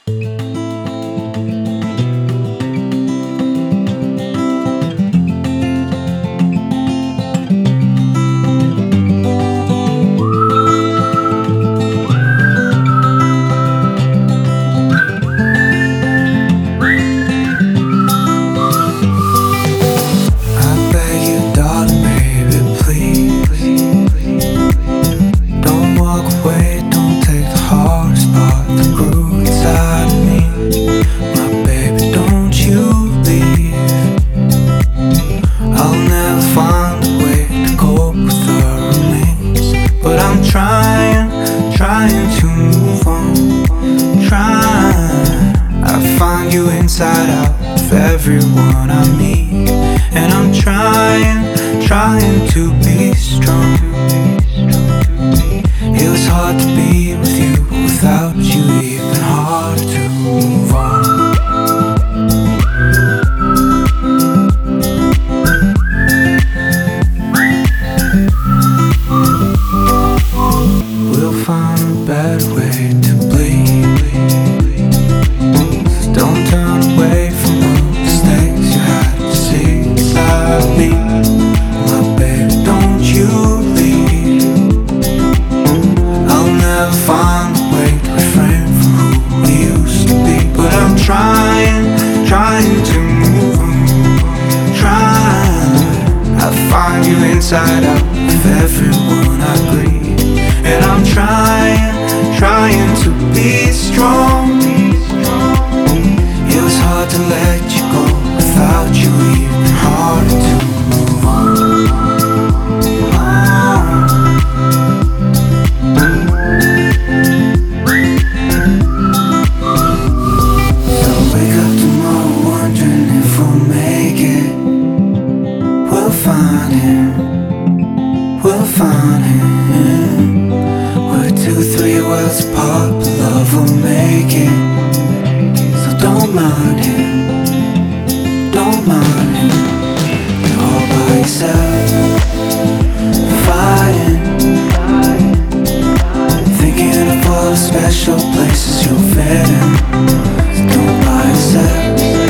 Trying to move on, trying. I find you inside out of everyone I meet, and I'm trying to be strong. It was hard to be with you, but without you even harder to move on. Find a better way to bleed. So don't turn away from the mistakes you had to see inside me. My baby, don't you leave. I'll never find a way to refrain from who we used to be, but I'm trying to move on, trying. I find you inside out of everyone I greet, and I'm trying to be strong. It was hard to let you go without you, even harder to move on. So wake up tomorrow wondering if we'll make it. We'll find him, we'll find him. 2-3 worlds apart, but love will make it. So don't mind him, don't mind him. You're all by yourself, fighting, thinking of all the special places you'll fit in. So don't by yourself.